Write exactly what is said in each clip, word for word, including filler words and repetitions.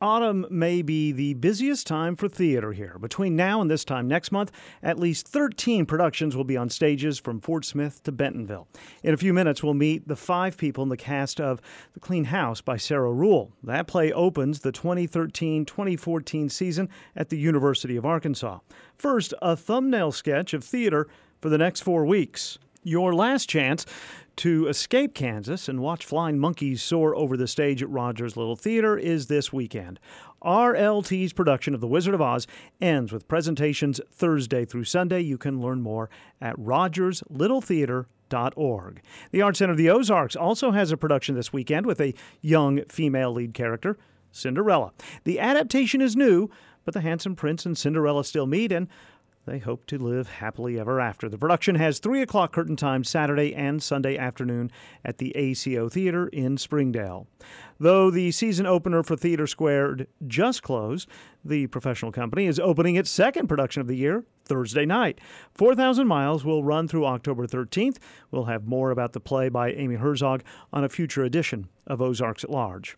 Autumn may be the busiest time for theater here. Between now and this time next month, at least thirteen productions will be on stages from Fort Smith to Bentonville. In a few minutes, we'll meet the five people in the cast of The Clean House by Sarah Ruhl. That play opens the twenty thirteen twenty fourteen season at the University of Arkansas. First, a thumbnail sketch of theater for the next four weeks. Your last chance to escape Kansas and watch flying monkeys soar over the stage at Rogers Little Theater is this weekend. R L T's production of The Wizard of Oz ends with presentations Thursday through Sunday. You can learn more at rogers little theater dot org. The Art Center of the Ozarks also has a production this weekend with a young female lead character, Cinderella. The adaptation is new, but the handsome prince and Cinderella still meet, and they hope to live happily ever after. The production has three o'clock curtain time Saturday and Sunday afternoon at the A C O Theater in Springdale. Though the season opener for Theater Squared just closed, the professional company is opening its second production of the year Thursday night. four thousand Miles will run through October thirteenth. We'll have more about the play by Amy Herzog on a future edition of Ozarks at Large.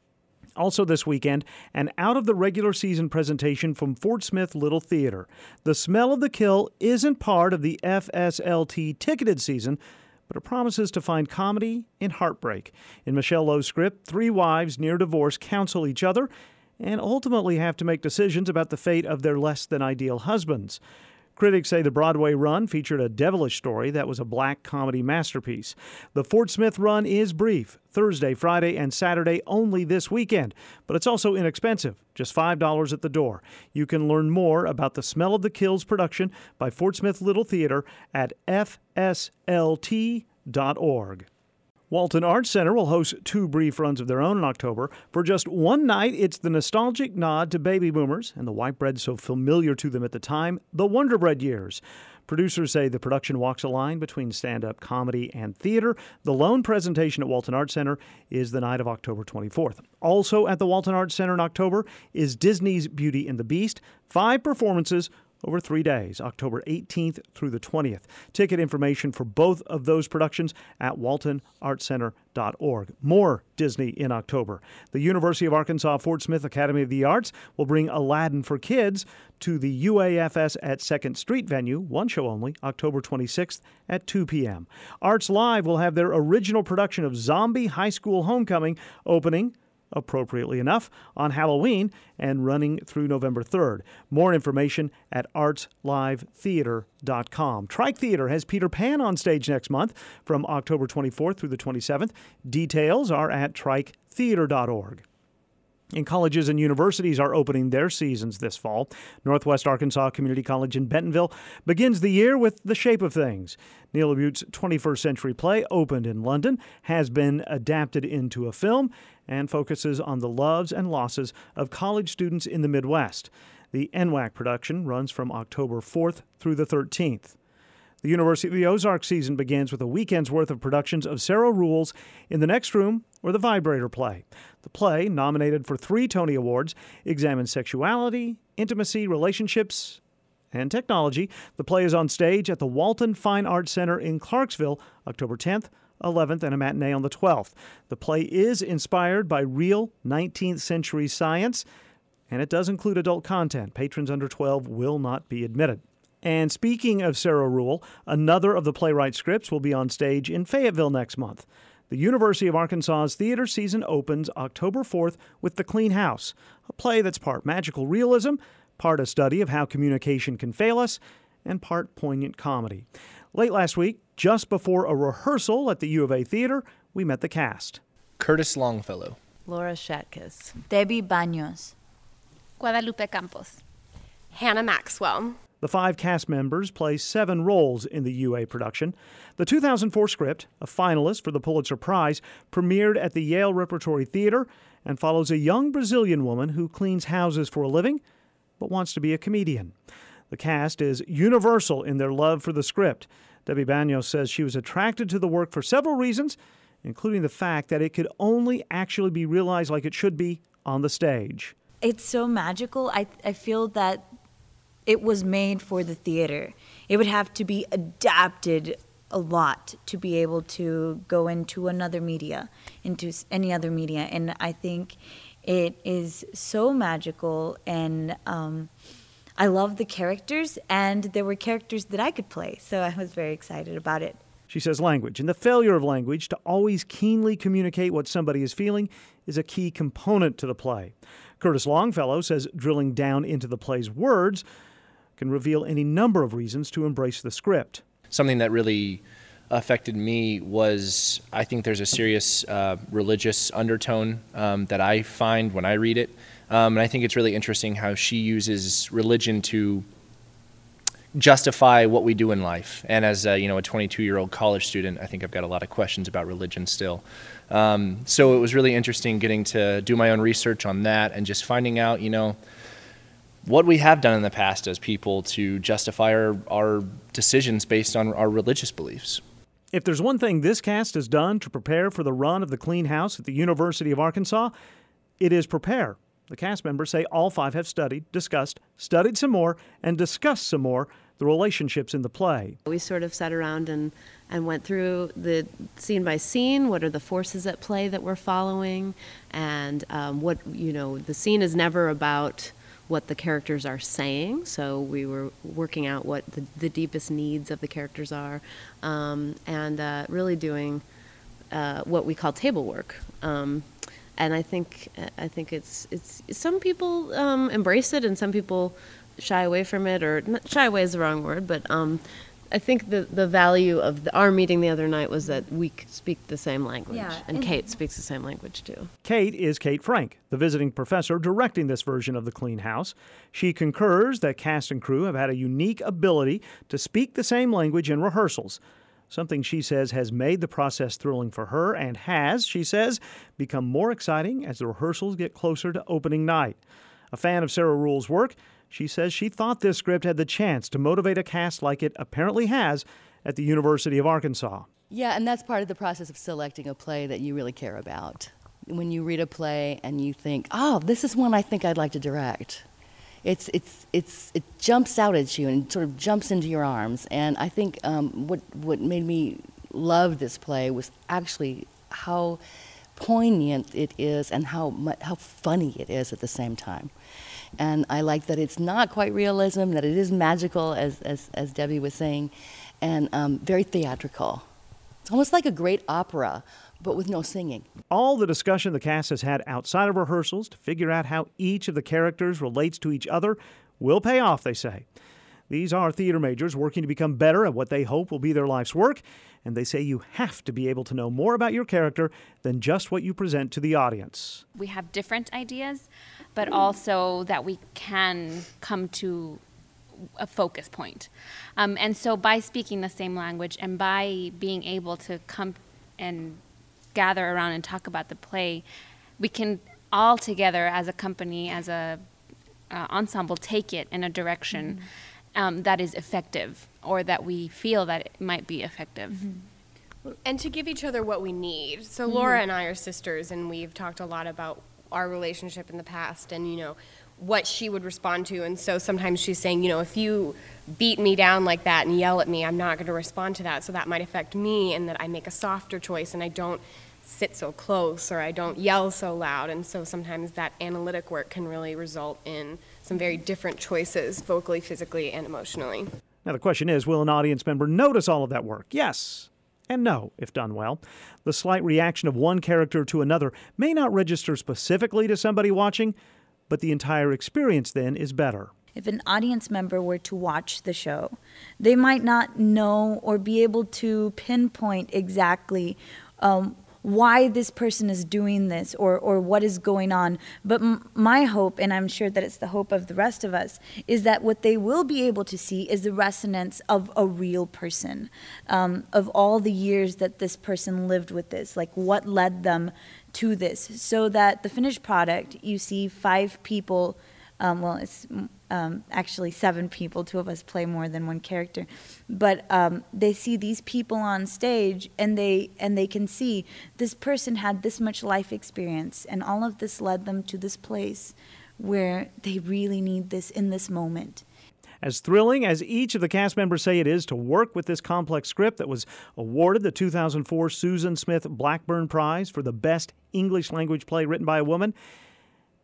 Also this weekend, an out-of-the-regular-season presentation from Fort Smith Little Theater. The Smell of the Kill isn't part of the F S L T ticketed season, but it promises to find comedy in heartbreak. In Michelle Lowe's script, three wives near divorce counsel each other and ultimately have to make decisions about the fate of their less-than-ideal husbands. Critics say the Broadway run featured a devilish story that was a black comedy masterpiece. The Fort Smith run is brief, Thursday, Friday, and Saturday only this weekend, but it's also inexpensive, just five dollars at the door. You can learn more about the Smell of the Kills production by Fort Smith Little Theater at f s l t dot org. Walton Arts Center will host two brief runs of their own in October. For just one night, it's the nostalgic nod to baby boomers and the white bread so familiar to them at the time, the Wonder Bread years. Producers say the production walks a line between stand-up comedy and theater. The lone presentation at Walton Arts Center is the night of October twenty-fourth. Also at the Walton Arts Center in October is Disney's Beauty and the Beast. Five performances over three days, October eighteenth through the twentieth. Ticket information for both of those productions at walton arts center dot org. More Disney in October. The University of Arkansas Fort Smith Academy of the Arts will bring Aladdin for Kids to the U A F S at second Street venue, one show only, October twenty-sixth at two p.m. Arts Live will have their original production of Zombie High School Homecoming opening, appropriately enough, on Halloween and running through November third. More information at arts live theater dot com. Trike Theater has Peter Pan on stage next month from October twenty-fourth through the twenty-seventh. Details are at trike theater dot org. And colleges and universities are opening their seasons this fall. Northwest Arkansas Community College in Bentonville begins the year with The Shape of Things. Neil LaButte's twenty-first century play, opened in London, has been adapted into a film and focuses on the loves and losses of college students in the Midwest. The N W A C production runs from October fourth through the thirteenth. The University of the Ozarks season begins with a weekend's worth of productions of Sarah Ruhl's In the Next Room or The Vibrator play. The play, nominated for three Tony Awards, examines sexuality, intimacy, relationships, and technology. The play is on stage at the Walton Fine Arts Center in Clarksville, October tenth, eleventh, and a matinee on the twelfth. The play is inspired by real nineteenth century science, and it does include adult content. Patrons under twelve will not be admitted. And speaking of Sarah Ruhl, another of the playwright's scripts will be on stage in Fayetteville next month. The University of Arkansas's theater season opens October fourth with The Clean House, a play that's part magical realism, part a study of how communication can fail us, and part poignant comedy. Late last week, just before a rehearsal at the U of A Theater, we met the cast. Curtis Longfellow. Laura Shatkus. Debbie Baños. Guadalupe Campos. Hannah Maxwell. The five cast members play seven roles in the U A production. The two thousand four script, a finalist for the Pulitzer Prize, premiered at the Yale Repertory Theater and follows a young Brazilian woman who cleans houses for a living but wants to be a comedian. The cast is universal in their love for the script. Debbie Baños says she was attracted to the work for several reasons, including the fact that it could only actually be realized like it should be on the stage. It's so magical. I I feel that it was made for the theater. It would have to be adapted a lot to be able to go into another media, into any other media. And I think It is so magical, and um, I love the characters, and there were characters that I could play, so I was very excited about it. She says language and the failure of language to always keenly communicate what somebody is feeling is a key component to the play. Curtis Longfellow says drilling down into the play's words can reveal any number of reasons to embrace the script. Something that really affected me was, I think there's a serious uh, religious undertone um, that I find when I read it. Um, and I think it's really interesting how she uses religion to justify what we do in life. And as a, you know, a twenty-two-year-old college student, I think I've got a lot of questions about religion still. Um, so it was really interesting getting to do my own research on that and just finding out, you know, what we have done in the past as people to justify our, our decisions based on our religious beliefs. If there's one thing this cast has done to prepare for the run of the Clean House at the University of Arkansas, it is prepare. The cast members say all five have studied, discussed, studied some more, and discussed some more the relationships in the play. We sort of sat around and, and went through the scene by scene. What are the forces at play that we're following? And um, what, you know, the scene is never about what the characters are saying, so we were working out what the, the deepest needs of the characters are, um, and uh, really doing uh, what we call table work. Um, and I think I think it's it's some people um, embrace it, and some people shy away from it, or not, shy away is the wrong word, but um, I think the the value of the, our meeting the other night was that we speak the same language, Yeah, and and- Kate speaks the same language too. Kate is Kate Frank, the visiting professor directing this version of the Clean House. She concurs that cast and crew have had a unique ability to speak the same language in rehearsals, something she says has made the process thrilling for her and has, she says, become more exciting as the rehearsals get closer to opening night. A fan of Sarah Ruhl's work, she says she thought this script had the chance to motivate a cast like it apparently has at the University of Arkansas. Yeah, and that's part of the process of selecting a play that you really care about. When you read a play and you think, oh, this is one I think I'd like to direct. It's, it's, it's, it jumps out at you and sort of jumps into your arms. And I think um, what, what made me love this play was actually how poignant it is and how, mu- how funny it is at the same time. And I like that it's not quite realism, that it is magical, as, as, as Debbie was saying, and um, very theatrical. It's almost like a great opera, but with no singing. All the discussion the cast has had outside of rehearsals to figure out how each of the characters relates to each other will pay off, they say. These are theater majors working to become better at what they hope will be their life's work, and they say you have to be able to know more about your character than just what you present to the audience. We have different ideas, but also that we can come to a focus point. Um, and so by speaking the same language and by being able to come and gather around and talk about the play, we can all together as a company, as a uh, ensemble, take it in a direction mm-hmm. um, that is effective, or that we feel that it might be effective. Mm-hmm. And to give each other what we need. So Mm-hmm. Laura and I are sisters, and we've talked a lot about our relationship in the past and, you know, what she would respond to. And so sometimes she's saying, you know, if you beat me down like that and yell at me, I'm not going to respond to that. So that might affect me, and that I make a softer choice and I don't sit so close, or I don't yell so loud. And so sometimes that analytic work can really result in some very different choices, vocally, physically, and emotionally. Now the question is, will an audience member notice all of that work? Yes and no, if done well. The slight reaction of one character to another may not register specifically to somebody watching, but the entire experience then is better. If an audience member were to watch the show, they might not know or be able to pinpoint exactly um, why this person is doing this, or, or what is going on. But m- my hope, and I'm sure that it's the hope of the rest of us, is that what they will be able to see is the resonance of a real person, um, of all the years that this person lived with this, like what led them to this, so that the finished product, you see five people, um, well, it's um, actually seven people, two of us play more than one character, but um, they see these people on stage, and they and they can see this person had this much life experience, and all of this led them to this place where they really need this in this moment. As thrilling as each of the cast members say it is to work with this complex script that was awarded the two thousand four Susan Smith Blackburn Prize for the best English language play written by a woman,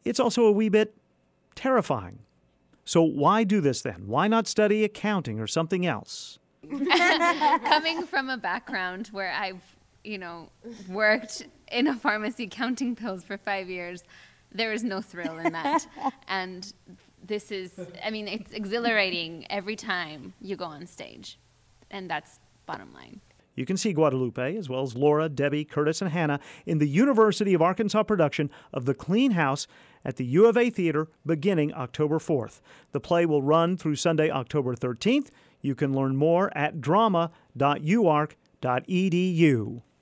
it's also a wee bit terrifying. So why do this then? Why not study accounting or something else? Coming from a background where I've, you know, worked in a pharmacy counting pills for five years, there is no thrill in that. And this is, I mean, it's exhilarating every time you go on stage. And that's bottom line. You can see Guadalupe, as well as Laura, Debbie, Curtis, and Hannah in the University of Arkansas production of The Clean House at the U of A Theater beginning October fourth. The play will run through Sunday, October thirteenth. You can learn more at drama dot u ark dot e d u.